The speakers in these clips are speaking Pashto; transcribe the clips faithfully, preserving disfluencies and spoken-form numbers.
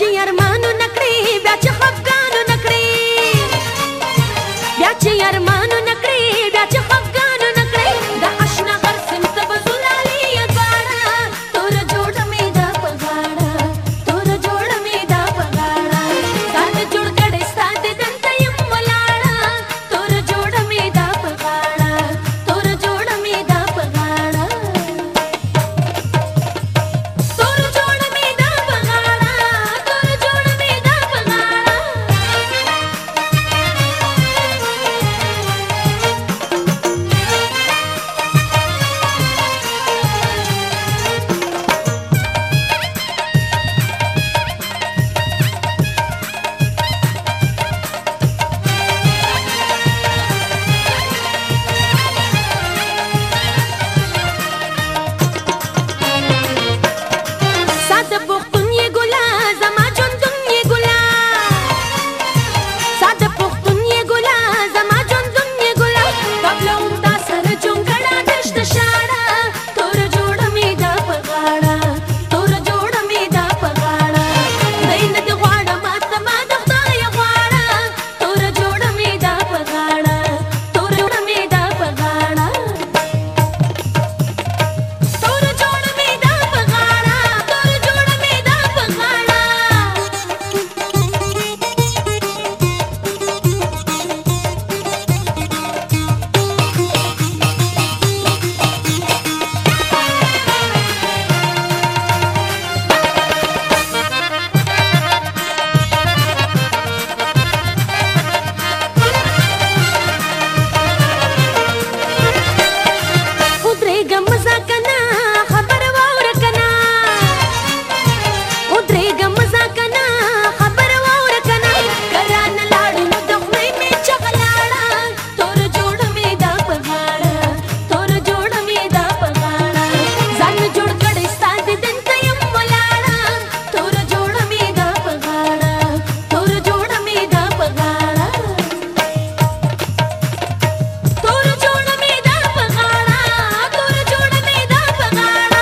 چې ارمانو نکړې بیا چې خفګانو نکړې بیا چې ارمانو نکړې بیا چې خفګانو نکړې د آشنا غر سیند ته به زلالې یادواړه تور جوړه مې ده په غاړه تور جوړه مې ده په غاړه ځان جوړ کړې ستا دیدن ته یم ولاړه تور جوړه مې ده په غاړه تور جوړه مې ده په غاړه تور جوړه مې ده په غاړه تور جوړه مې ده په غاړه ساده پښتون یې ګلا زما ژوندون یې ګلا ساده پښتون یې ګلا زما ژوندون یې ګلا قبلوم تا سره جونګړه دشت شاړه تور جوړه مې ده په غاړه تور جوړه مې ده په غاړه دی نه دې غواړه ماته ما د خدای غواړه تور جوړه مې ده په غاړه تور جوړه مې ده په غاړه تور جوړه مې ده په غاړه تور جوړه مې ده په غاړه ودرېږه مزه کنه خبره واوره کنه ودرېږه مزه کنه خبره واوره کنه که رانه لاړې نو د خولې مې چغه لاړه تور جوړه مې ده په غاړه تور جوړه مې ده په غاړه ځان جوړ کړې ستا دیدن ته یم ولاړه تور جوړه مې ده په غاړه تور جوړه مې ده په غاړه تور جوړه مې ده په غاړه تور جوړه مې ده په غاړه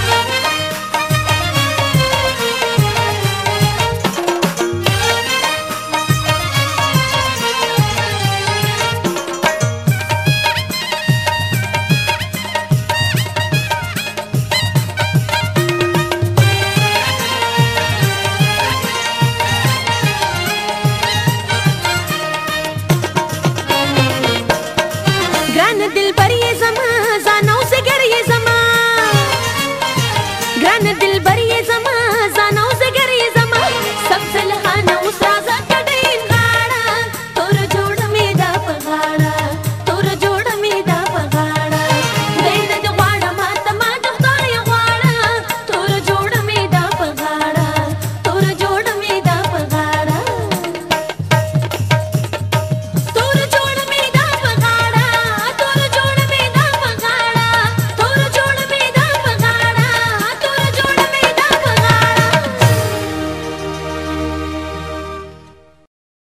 ګرانه دلبر یې زما ځان او ځګر یې زما ګرانه دلبر یې زما ځان